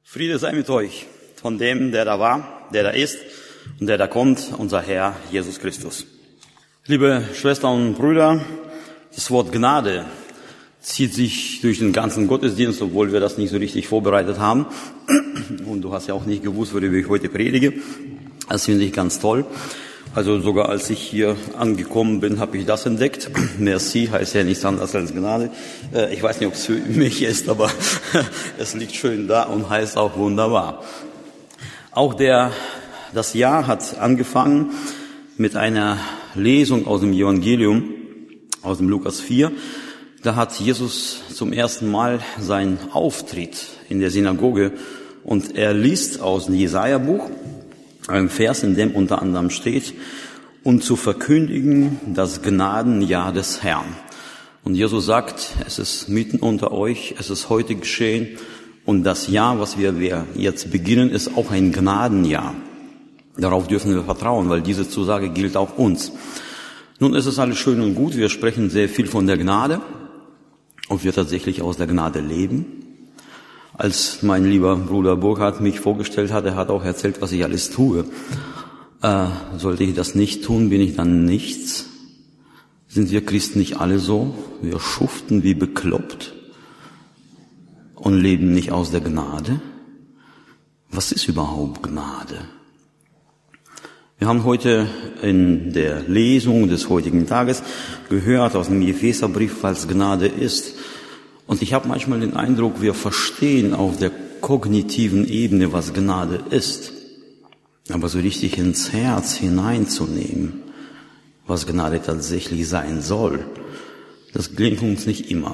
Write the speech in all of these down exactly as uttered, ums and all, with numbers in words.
Friede sei mit euch, von dem, der da war, der da ist und der da kommt, unser Herr Jesus Christus. Liebe Schwestern und Brüder, das Wort Gnade zieht sich durch den ganzen Gottesdienst, obwohl wir das nicht so richtig vorbereitet haben. Und du hast ja auch nicht gewusst, worüber ich heute predige. Das finde ich ganz toll. Also sogar als ich hier angekommen bin, habe ich das entdeckt. Merci heißt ja nichts anderes als Gnade. Ich weiß nicht, ob es für mich ist, aber es liegt schön da und heißt auch wunderbar. Auch der, das Jahr hat angefangen mit einer Lesung aus dem Evangelium, aus dem Lukas vier. Da hat Jesus zum ersten Mal seinen Auftritt in der Synagoge und er liest aus dem Jesaja-Buch, ein Vers, in dem unter anderem steht, und zu verkündigen das Gnadenjahr des Herrn. Und Jesus sagt, es ist mitten unter euch, es ist heute geschehen und das Jahr, was wir, wir jetzt beginnen, ist auch ein Gnadenjahr. Darauf dürfen wir vertrauen, weil diese Zusage gilt auch uns. Nun ist es alles schön und gut, wir sprechen sehr viel von der Gnade, ob wir tatsächlich aus der Gnade leben. Als mein lieber Bruder Burkhard mich vorgestellt hat, er hat auch erzählt, was ich alles tue. Äh, sollte ich das nicht tun, bin ich dann nichts? Sind wir Christen nicht alle so? Wir schuften wie bekloppt und leben nicht aus der Gnade? Was ist überhaupt Gnade? Wir haben heute in der Lesung des heutigen Tages gehört aus dem Epheserbrief, was Gnade ist. Und ich habe manchmal den Eindruck, wir verstehen auf der kognitiven Ebene, was Gnade ist. Aber so richtig ins Herz hineinzunehmen, was Gnade tatsächlich sein soll, das gelingt uns nicht immer.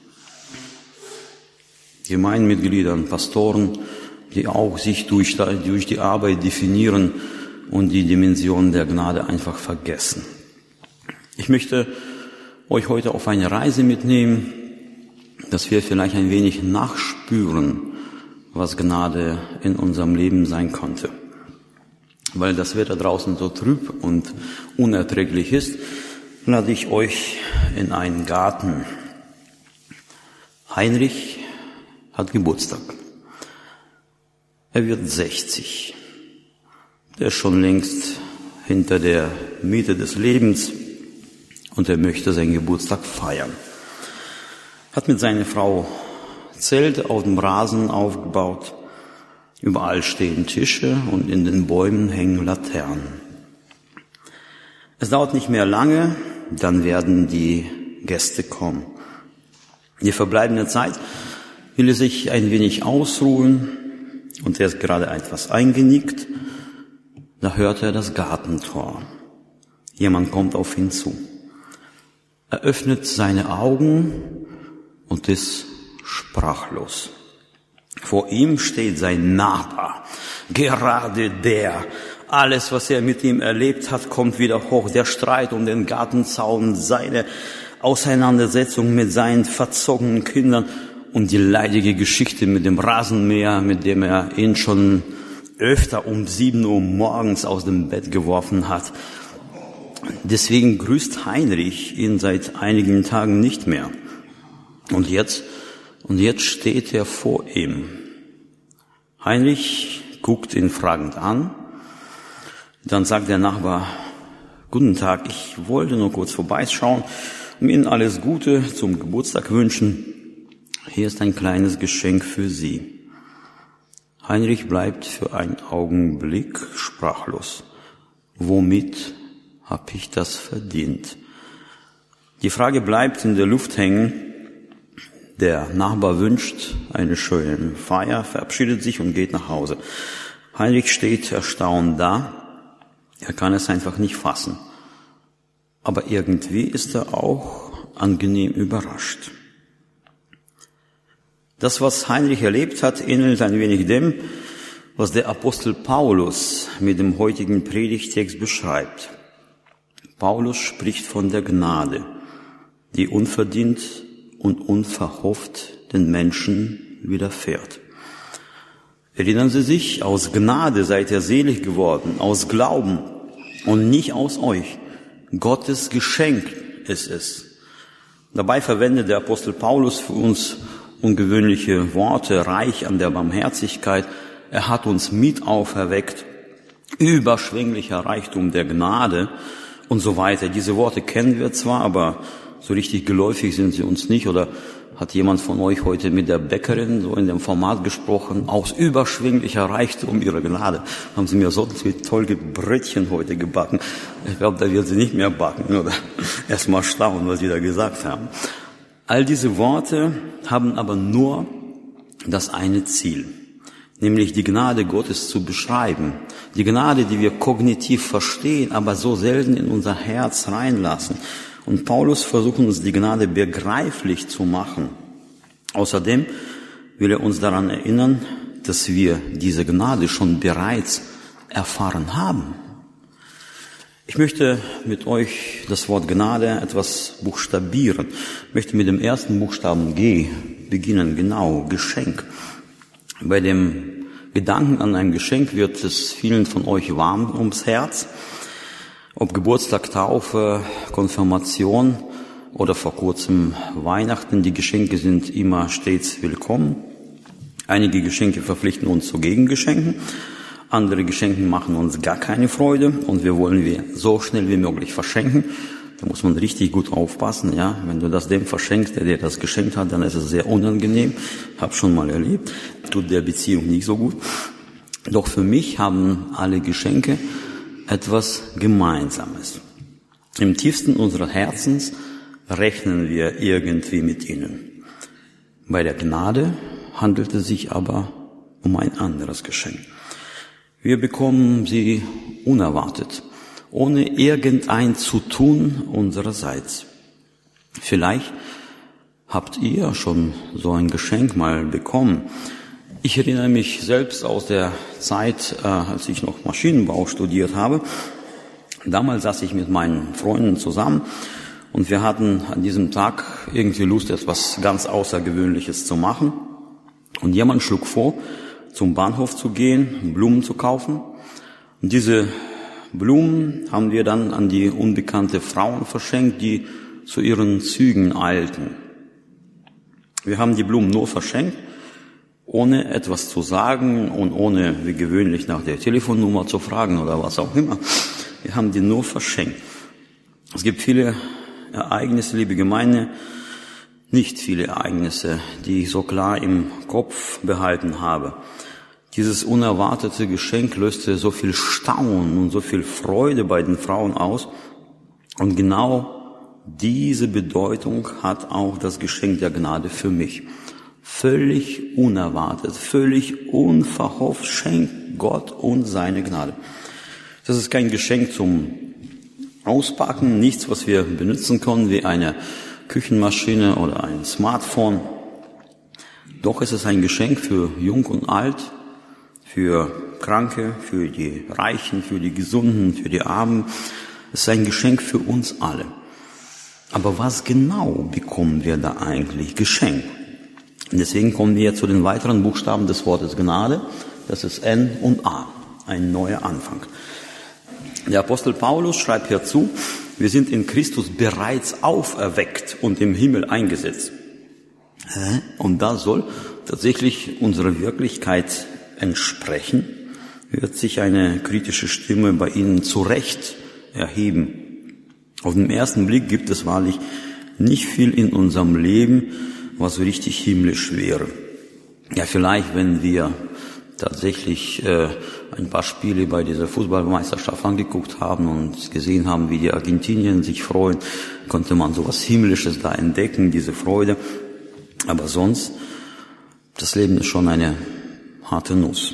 Gemeindemitglieder, Pastoren, die auch sich durch, durch die Arbeit definieren und die Dimension der Gnade einfach vergessen. Ich möchte euch heute auf eine Reise mitnehmen, dass wir vielleicht ein wenig nachspüren, was Gnade in unserem Leben sein konnte. Weil das Wetter draußen so trüb und unerträglich ist, lade ich euch in einen Garten. Heinrich hat Geburtstag. Er wird sechzig. Der ist schon längst hinter der Mitte des Lebens und er möchte seinen Geburtstag feiern. Hat mit seiner Frau Zelte auf dem Rasen aufgebaut. Überall stehen Tische und in den Bäumen hängen Laternen. Es dauert nicht mehr lange, dann werden die Gäste kommen. Die verbleibende Zeit will er sich ein wenig ausruhen und er ist gerade etwas eingenickt. Da hört er das Gartentor. Jemand kommt auf ihn zu. Er öffnet seine Augen und ist sprachlos. Vor ihm steht sein Nachbar, gerade der. Alles, was er mit ihm erlebt hat, kommt wieder hoch. Der Streit um den Gartenzaun, seine Auseinandersetzung mit seinen verzogenen Kindern und die leidige Geschichte mit dem Rasenmäher, mit dem er ihn schon öfter um sieben Uhr morgens aus dem Bett geworfen hat. Deswegen grüßt Heinrich ihn seit einigen Tagen nicht mehr. Und jetzt, und jetzt steht er vor ihm. Heinrich guckt ihn fragend an. Dann sagt der Nachbar, guten Tag, ich wollte nur kurz vorbeischauen, um Ihnen alles Gute zum Geburtstag wünschen. Hier ist ein kleines Geschenk für Sie. Heinrich bleibt für einen Augenblick sprachlos. Womit habe ich das verdient? Die Frage bleibt in der Luft hängen. Der Nachbar wünscht eine schöne Feier, verabschiedet sich und geht nach Hause. Heinrich steht erstaunt da. Er kann es einfach nicht fassen. Aber irgendwie ist er auch angenehm überrascht. Das, was Heinrich erlebt hat, ähnelt ein wenig dem, was der Apostel Paulus mit dem heutigen Predigtext beschreibt. Paulus spricht von der Gnade, die unverdient und unverhofft den Menschen widerfährt. Erinnern Sie sich, aus Gnade seid ihr selig geworden, aus Glauben und nicht aus euch. Gottes Geschenk ist es. Dabei verwendet der Apostel Paulus für uns ungewöhnliche Worte, reich an der Barmherzigkeit. Er hat uns mit auferweckt, überschwänglicher Reichtum der Gnade und so weiter. Diese Worte kennen wir zwar, aber so richtig geläufig sind sie uns nicht. Oder hat jemand von euch heute mit der Bäckerin so in dem Format gesprochen? Aus überschwänglicher Reichtum ihrer Gnade haben sie mir so tolle Brötchen heute gebacken. Ich glaube, da wird sie nicht mehr backen, oder? Erst mal staunen, was sie da gesagt haben. All diese Worte haben aber nur das eine Ziel, nämlich die Gnade Gottes zu beschreiben. Die Gnade, die wir kognitiv verstehen, aber so selten in unser Herz reinlassen. Und Paulus versucht uns die Gnade begreiflich zu machen. Außerdem will er uns daran erinnern, dass wir diese Gnade schon bereits erfahren haben. Ich möchte mit euch das Wort Gnade etwas buchstabieren. Ich möchte mit dem ersten Buchstaben G beginnen, genau, Geschenk. Bei dem Gedanken an ein Geschenk wird es vielen von euch warm ums Herz. Ob Geburtstag, Taufe, Konfirmation oder vor kurzem Weihnachten, die Geschenke sind immer stets willkommen. Einige Geschenke verpflichten uns zu Gegengeschenken, andere Geschenke machen uns gar keine Freude und wir wollen wir so schnell wie möglich verschenken. Da muss man richtig gut aufpassen, ja. Wenn du das dem verschenkst, der dir das geschenkt hat, dann ist es sehr unangenehm. Hab schon mal erlebt. Tut der Beziehung nicht so gut. Doch für mich haben alle Geschenke etwas Gemeinsames. Im tiefsten unseres Herzens rechnen wir irgendwie mit ihnen. Bei der Gnade handelt es sich aber um ein anderes Geschenk. Wir bekommen sie unerwartet, ohne irgendein Zutun unsererseits. Vielleicht habt ihr schon so ein Geschenk mal bekommen. Ich erinnere mich selbst aus der Zeit, äh, als ich noch Maschinenbau studiert habe. Damals saß ich mit meinen Freunden zusammen und wir hatten an diesem Tag irgendwie Lust, etwas ganz Außergewöhnliches zu machen. Und jemand schlug vor, zum Bahnhof zu gehen, Blumen zu kaufen. Und diese Blumen haben wir dann an die unbekannte Frauen verschenkt, die zu ihren Zügen eilten. Wir haben die Blumen nur verschenkt, ohne etwas zu sagen und ohne wie gewöhnlich nach der Telefonnummer zu fragen oder was auch immer. Wir haben die nur verschenkt. Es gibt viele Ereignisse, liebe Gemeinde, nicht viele Ereignisse, die ich so klar im Kopf behalten habe. Dieses unerwartete Geschenk löste so viel Staunen und so viel Freude bei den Frauen aus. Und genau diese Bedeutung hat auch das Geschenk der Gnade für mich. Völlig unerwartet, völlig unverhofft schenkt Gott uns seine Gnade. Das ist kein Geschenk zum Auspacken, nichts, was wir benutzen können, wie eine Küchenmaschine oder ein Smartphone. Doch es ist ein Geschenk für Jung und Alt, für Kranke, für die Reichen, für die Gesunden, für die Armen. Es ist ein Geschenk für uns alle. Aber was genau bekommen wir da eigentlich geschenkt? Und deswegen kommen wir zu den weiteren Buchstaben des Wortes Gnade. Das ist N und A, ein neuer Anfang. Der Apostel Paulus schreibt hierzu, wir sind in Christus bereits auferweckt und im Himmel eingesetzt. Und das soll tatsächlich unserer Wirklichkeit entsprechen, wird sich eine kritische Stimme bei Ihnen zu Recht erheben. Auf den ersten Blick gibt es wahrlich nicht viel in unserem Leben, was so richtig himmlisch wäre. Ja, vielleicht, wenn wir tatsächlich äh, ein paar Spiele bei dieser Fußballmeisterschaft angeguckt haben und gesehen haben, wie die Argentinier sich freuen, konnte man sowas Himmlisches da entdecken, diese Freude. Aber sonst, das Leben ist schon eine harte Nuss.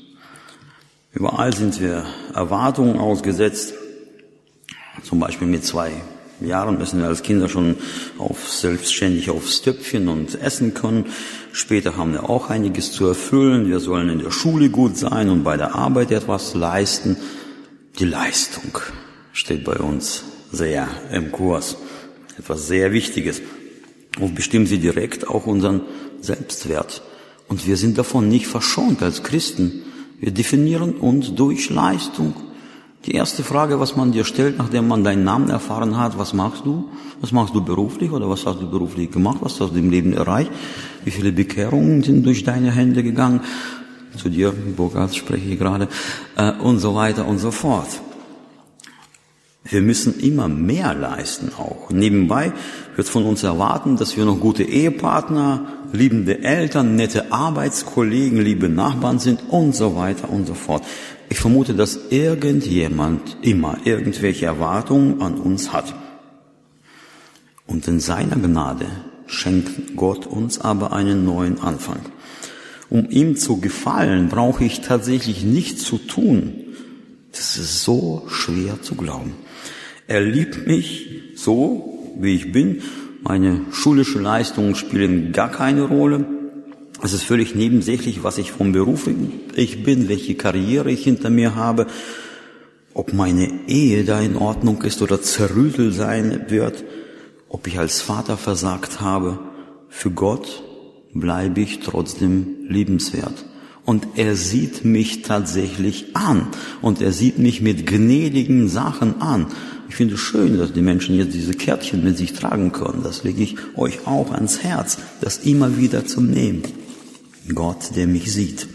Überall sind wir Erwartungen ausgesetzt. Zum Beispiel mit zwei Jahren müssen wir als Kinder schon auf selbstständig aufs Töpfchen und essen können. Später haben wir auch einiges zu erfüllen. Wir sollen in der Schule gut sein und bei der Arbeit etwas leisten. Die Leistung steht bei uns sehr im Kurs. Etwas sehr Wichtiges. Und bestimmen sie direkt auch unseren Selbstwert. Und wir sind davon nicht verschont als Christen. Wir definieren uns durch Leistung. Die erste Frage, was man dir stellt, nachdem man deinen Namen erfahren hat, was machst du? Was machst du beruflich oder was hast du beruflich gemacht? Was hast du im Leben erreicht? Wie viele Bekehrungen sind durch deine Hände gegangen? Zu dir, Burkhard, spreche ich gerade, äh, und so weiter und so fort. Wir müssen immer mehr leisten auch. Nebenbei wird von uns erwarten, dass wir noch gute Ehepartner, liebende Eltern, nette Arbeitskollegen, liebe Nachbarn sind und so weiter und so fort. Ich vermute, dass irgendjemand immer irgendwelche Erwartungen an uns hat. Und in seiner Gnade schenkt Gott uns aber einen neuen Anfang. Um ihm zu gefallen, brauche ich tatsächlich nichts zu tun. Das ist so schwer zu glauben. Er liebt mich so, wie ich bin. Meine schulische Leistungen spielen gar keine Rolle. Es ist völlig nebensächlich, was ich vom Beruf ich bin, welche Karriere ich hinter mir habe, ob meine Ehe da in Ordnung ist oder zerrüttelt sein wird, ob ich als Vater versagt habe. Für Gott bleibe ich trotzdem liebenswert. Und er sieht mich tatsächlich an. Und er sieht mich mit gnädigen Sachen an. Ich finde es schön, dass die Menschen jetzt diese Kärtchen mit sich tragen können. Das lege ich euch auch ans Herz, das immer wieder zu nehmen. Gott, der mich sieht.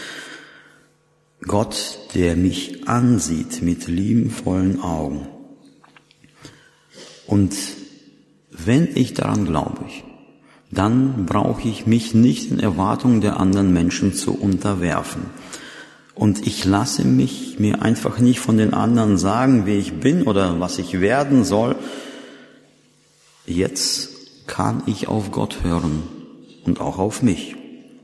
Gott, der mich ansieht mit liebenvollen Augen. Und wenn ich daran glaube, dann brauche ich mich nicht in Erwartungen der anderen Menschen zu unterwerfen. Und ich lasse mich mir einfach nicht von den anderen sagen, wie ich bin oder was ich werden soll. Jetzt kann ich auf Gott hören und auch auf mich.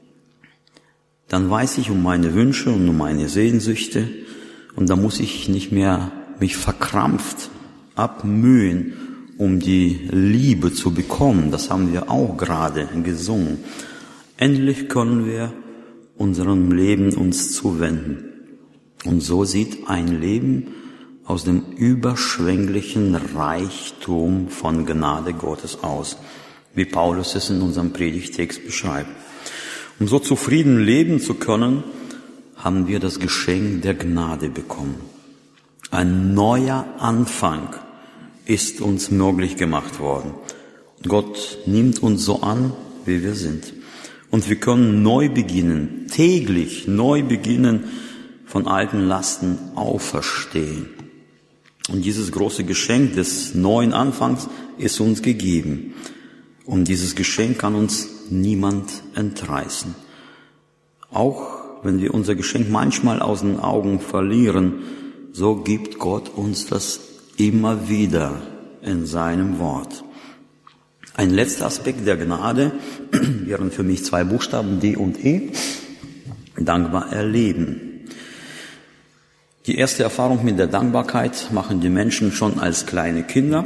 Dann weiß ich um meine Wünsche und um meine Sehnsüchte und da muss ich nicht mehr mich verkrampft abmühen, um die Liebe zu bekommen. Das haben wir auch gerade gesungen. Endlich können wir unserem Leben uns zuwenden. Und so sieht ein Leben aus dem überschwänglichen Reichtum von Gnade Gottes aus, wie Paulus es in unserem Predigtext beschreibt. Um so zufrieden leben zu können, haben wir das Geschenk der Gnade bekommen. Ein neuer Anfang ist uns möglich gemacht worden. Gott nimmt uns so an, wie wir sind. Und wir können neu beginnen, täglich neu beginnen, von alten Lasten auferstehen. Und dieses große Geschenk des neuen Anfangs ist uns gegeben. Und dieses Geschenk kann uns niemand entreißen. Auch wenn wir unser Geschenk manchmal aus den Augen verlieren, so gibt Gott uns das immer wieder in seinem Wort. Ein letzter Aspekt der Gnade wären für mich zwei Buchstaben, D und E, dankbar erleben. Die erste Erfahrung mit der Dankbarkeit machen die Menschen schon als kleine Kinder.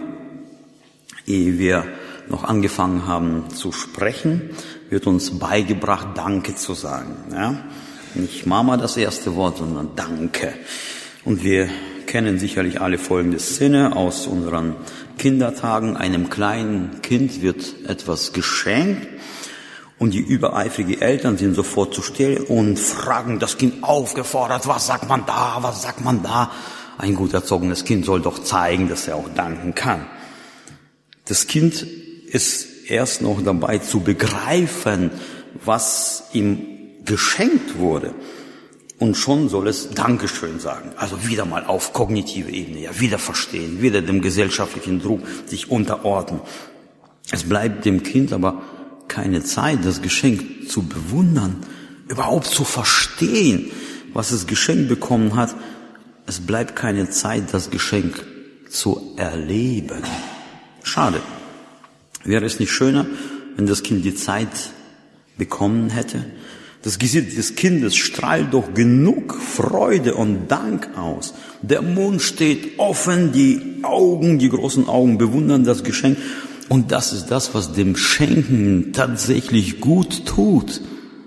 Ehe wir noch angefangen haben zu sprechen, wird uns beigebracht, Danke zu sagen. Ja? Nicht Mama das erste Wort, sondern Danke. Und wir kennen sicherlich alle folgende Szene aus unseren Kindertagen. Einem kleinen Kind wird etwas geschenkt und die übereifrigen Eltern sind sofort zu still und fragen das Kind aufgefordert, was sagt man da, was sagt man da? Ein gut erzogenes Kind soll doch zeigen, dass er auch danken kann. Das Kind ist erst noch dabei zu begreifen, was ihm geschenkt wurde. Und schon soll es Dankeschön sagen. Also wieder mal auf kognitive Ebene, ja, wieder verstehen, wieder dem gesellschaftlichen Druck sich unterordnen. Es bleibt dem Kind aber keine Zeit, das Geschenk zu bewundern, überhaupt zu verstehen, was es geschenkt bekommen hat. Es bleibt keine Zeit, das Geschenk zu erleben. Schade. Wäre es nicht schöner, wenn das Kind die Zeit bekommen hätte? Das Gesicht des Kindes strahlt doch genug Freude und Dank aus. Der Mund steht offen, die Augen, die großen Augen bewundern das Geschenk. Und das ist das, was dem Schenken tatsächlich gut tut.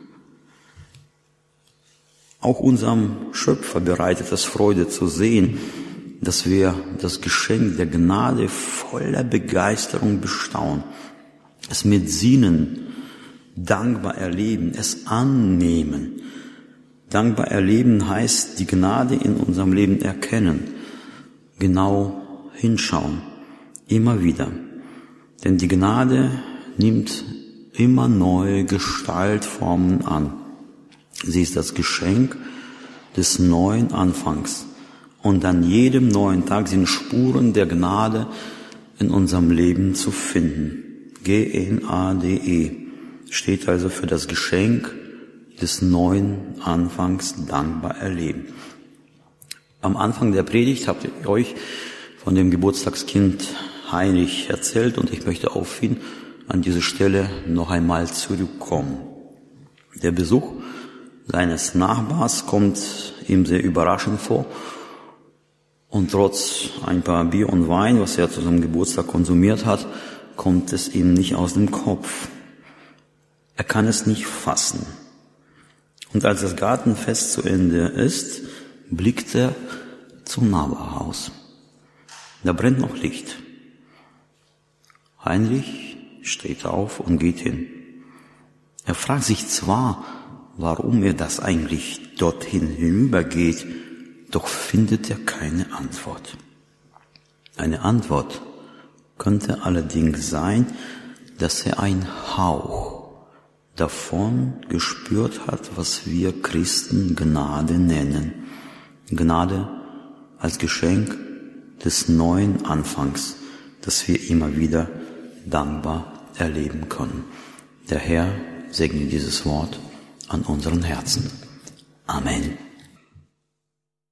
Auch unserem Schöpfer bereitet es Freude zu sehen, dass wir das Geschenk der Gnade voller Begeisterung bestaunen, es mit Sinnen dankbar erleben, es annehmen. Dankbar erleben heißt die Gnade in unserem Leben erkennen genau hinschauen, immer wieder. Denn die Gnade nimmt immer neue Gestaltformen an. Sie ist das Geschenk des neuen Anfangs. Und an jedem neuen Tag sind Spuren der Gnade in unserem Leben zu finden. G N A D E steht also für das Geschenk des neuen Anfangs dankbar erleben. Am Anfang der Predigt habt ihr euch von dem Geburtstagskind Heinrich erzählt und ich möchte auf ihn an diese Stelle noch einmal zurückkommen. Der Besuch seines Nachbars kommt ihm sehr überraschend vor und trotz ein paar Bier und Wein, was er zu seinem Geburtstag konsumiert hat, kommt es ihm nicht aus dem Kopf. Er kann es nicht fassen. Und als das Gartenfest zu Ende ist, blickt er zum Nachbarhaus. Da brennt noch Licht. Heinrich steht auf und geht hin. Er fragt sich zwar, warum er das eigentlich dorthin hinübergeht, doch findet er keine Antwort. Eine Antwort könnte allerdings sein, dass er einen Hauch davon gespürt hat, was wir Christen Gnade nennen. Gnade als Geschenk des neuen Anfangs, das wir immer wieder dankbar erleben können. Der Herr segne dieses Wort an unseren Herzen. Amen.